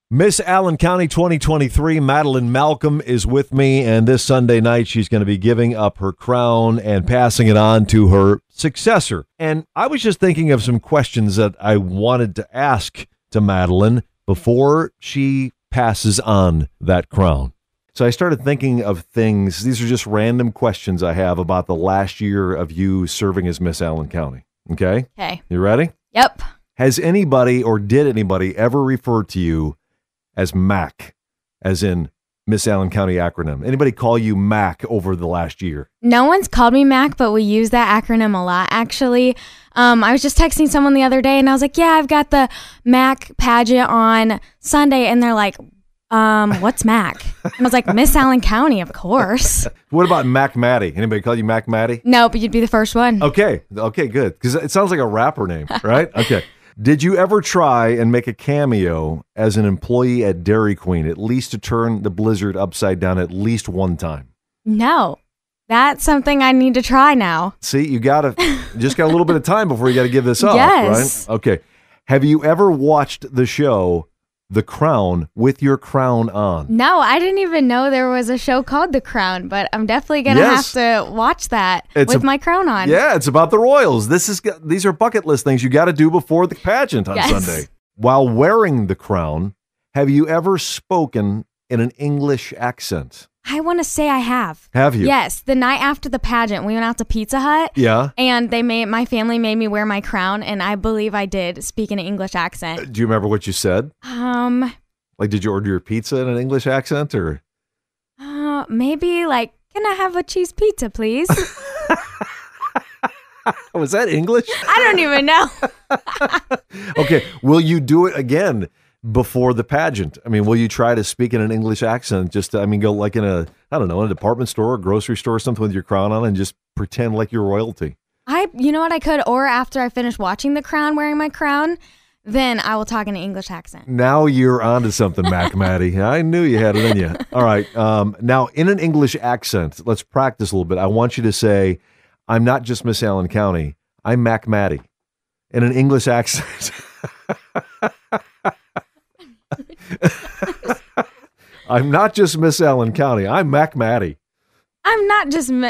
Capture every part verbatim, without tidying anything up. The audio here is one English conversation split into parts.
Miss Allen County twenty twenty-three, Madeline Malcolm is with me, and this Sunday night she's going to be giving up her crown and passing it on to her successor. And I was just thinking of some questions that I wanted to ask to Madeline before she passes on that crown. So I started thinking of things. These are just random questions I have about the last year of you serving as Miss Allen County. Okay? Okay. You ready? Yep. Has anybody or did anybody ever refer to you as Mac, as in Miss Allen County acronym? Anybody call you Mac over the last year? No one's called me Mac, but we use that acronym a lot, actually. Um, I was just texting someone the other day, and I was like, yeah, I've got the Mac pageant on Sunday, and they're like, um, what's Mac? And I was like, Miss Allen County, of course. What about Mac Maddie? Anybody call you Mac Maddie? No, but you'd be the first one. Okay, okay, good, because it sounds like a rapper name, right? Okay. Did you ever try and make a cameo as an employee at Dairy Queen, at least to turn the blizzard upside down at least one time? No. That's something I need to try now. See, you got to, just got a little bit of time before you got to give this up, yes. right? Okay. Have you ever watched the show The Crown with your crown on? No, I didn't even know there was a show called The Crown, but I'm definitely going to Yes. have to watch that It's with a- my crown on. Yeah, it's about the royals. This is These are bucket list things you got to do before the pageant on Yes. Sunday. While wearing the crown, have you ever spoken in an English accent? I want to say I have. Have you? Yes. The night after the pageant, we went out to Pizza Hut. Yeah. And they made my family made me wear my crown, and I believe I did speak in an English accent. Do you remember what you said? Um, Like, did you order your pizza in an English accent, or? uh, maybe like, can I have a cheese pizza, please? Was that English? I don't even know. Okay. Will you do it again before the pageant? I mean, will you try to speak in an English accent? Just, to, I mean, go like in a, I don't know, in a department store, or grocery store, or something with your crown on, and just pretend like you're royalty. I, you know what I could, or after I finish watching The Crown, wearing my crown, then I will talk in an English accent. Now you're onto something, Mac Maddie. I knew you had it in you. All right. Um, now, in an English accent, let's practice a little bit. I want you to say, I'm not just Miss Allen County. I'm Mac Maddie. In an English accent. I'm not just Miss Allen County. I'm Mac Maddie. I'm not just mi-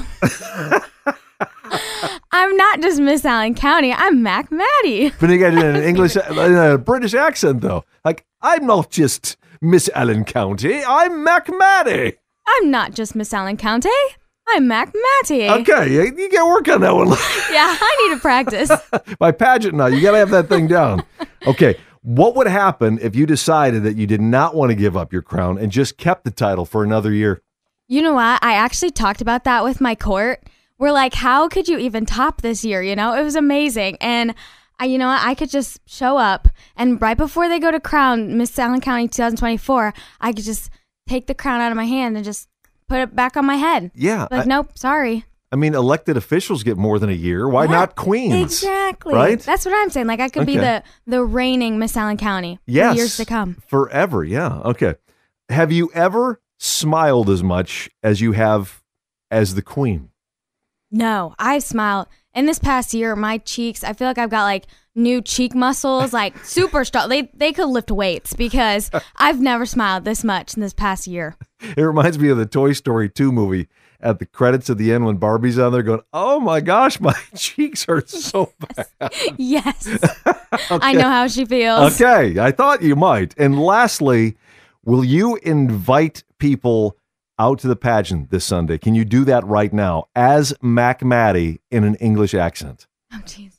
I'm not just Miss Allen County. I'm Mac Maddie. But you got to do it in an English, in a British accent, though. Like, I'm not just Miss Allen County. I'm Mac Maddie. I'm not just Miss Allen County. I'm Mac Matty. Okay, you, you got to work on that one. Yeah, I need to practice. By pageant now, you got to have that thing down. Okay, what would happen if you decided that you did not want to give up your crown and just kept the title for another year? You know what? I actually talked about that with my court. We're like, how could you even top this year? You know, it was amazing. And I, you know what? I could just show up, and right before they go to crown Miss Allen County twenty twenty-four, I could just take the crown out of my hand and just put it back on my head. Yeah. Like, I, nope, sorry. I mean, elected officials get more than a year. Why Yeah, not queens? Exactly. Right? That's what I'm saying. Like, I could be Okay. the, the reigning Miss Allen County Yes. for years to come. Forever, yeah. Okay. Have you ever smiled as much as you have as the queen? No, I smile. In this past year, my cheeks, I feel like I've got like new cheek muscles, like super strong. They they could lift weights because I've never smiled this much in this past year. It reminds me of the Toy Story two movie at the credits at the end when Barbie's on there going, oh my gosh, my cheeks hurt so bad. Yes. I know how she feels. Okay, I thought you might. And lastly, will you invite people out to the pageant this Sunday? Can you do that right now as Mac Maddie in an English accent? Oh, jeez.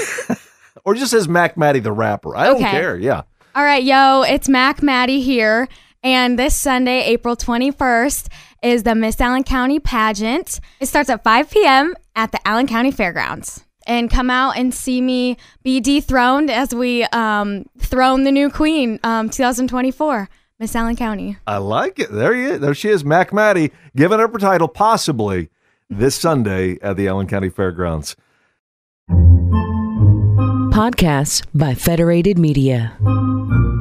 Or just as Mac Maddie the rapper. I don't Okay. care. Yeah. All right, yo, it's Mac Maddie here. And this Sunday, April twenty-first, is the Miss Allen County pageant. It starts at five p.m. at the Allen County Fairgrounds. And come out and see me be dethroned as we um, throne the new queen, um, twenty twenty-four, Miss Allen County. I like it. There you There she is, Mac Maddie, giving up her title possibly this Sunday at the Allen County Fairgrounds. Podcasts by Federated Media.